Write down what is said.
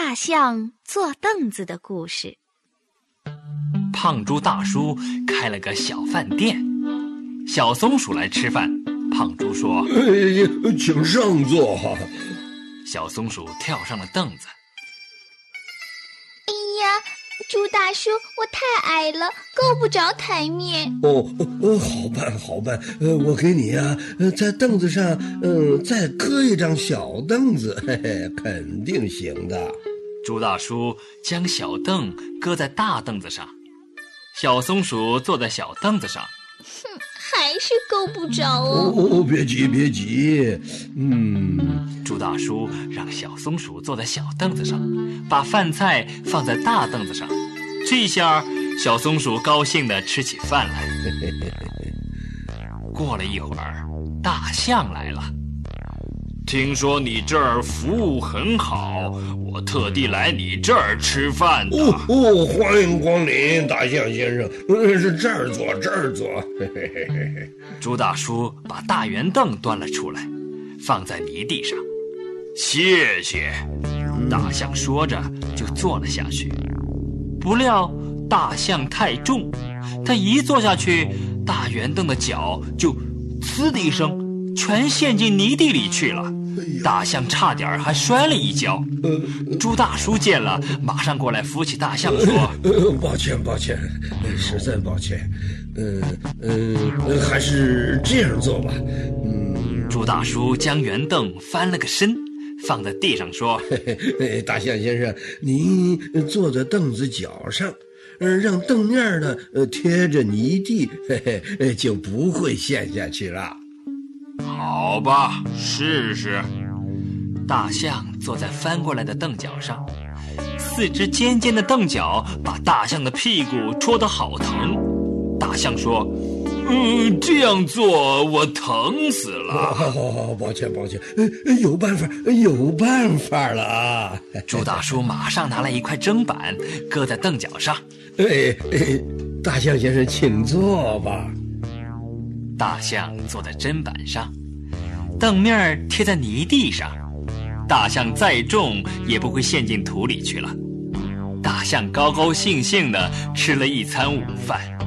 大象坐凳子的故事。 胖猪大叔开了个小饭店，小松鼠来吃饭。胖猪说： 请上座。 小松鼠跳上了凳子。 哎呀，猪大叔，我太矮了，够不着台面。 好办，我给你啊，在凳子上，再搁一张小凳子，嘿嘿，肯定行的。 猪大叔将小凳搁在大凳子上，小松鼠坐在小凳子上。 还是够不着哦。 别急。 猪大叔让小松鼠坐在小凳子上，把饭菜放在大凳子上。这下小松鼠高兴地吃起饭来。过了一会儿，大象来了。听说你这儿服务很好，我特地来你这儿吃饭的。 欢迎光临，大象先生。是这儿坐。 猪大叔把大圆凳端了出来，放在泥地上。谢谢。大象说着就坐了下去。不料大象太重，他一坐下去，大圆凳的脚就呲的一声全陷进泥地里去了。大象差点还摔了一跤。猪大叔见了，马上过来扶起大象说： 抱歉，实在抱歉。还是这样做吧。 猪大叔将圆凳翻了个身，放在地上说： 大象先生，您坐在凳子脚上，让凳面呢贴着泥地，就不会陷下去了。 好吧，试试。大象坐在翻过来的凳脚上，四只尖尖的凳脚把大象的屁股戳得好疼。大象说：这样做我疼死了。 抱歉，有办法了啊！ 猪大叔马上拿来一块砧板，搁在凳脚上。 大象先生请坐吧。 大象坐在砧板上，凳面贴在泥地上，大象再重也不会陷进土里去了。大象高高兴兴地吃了一餐午饭。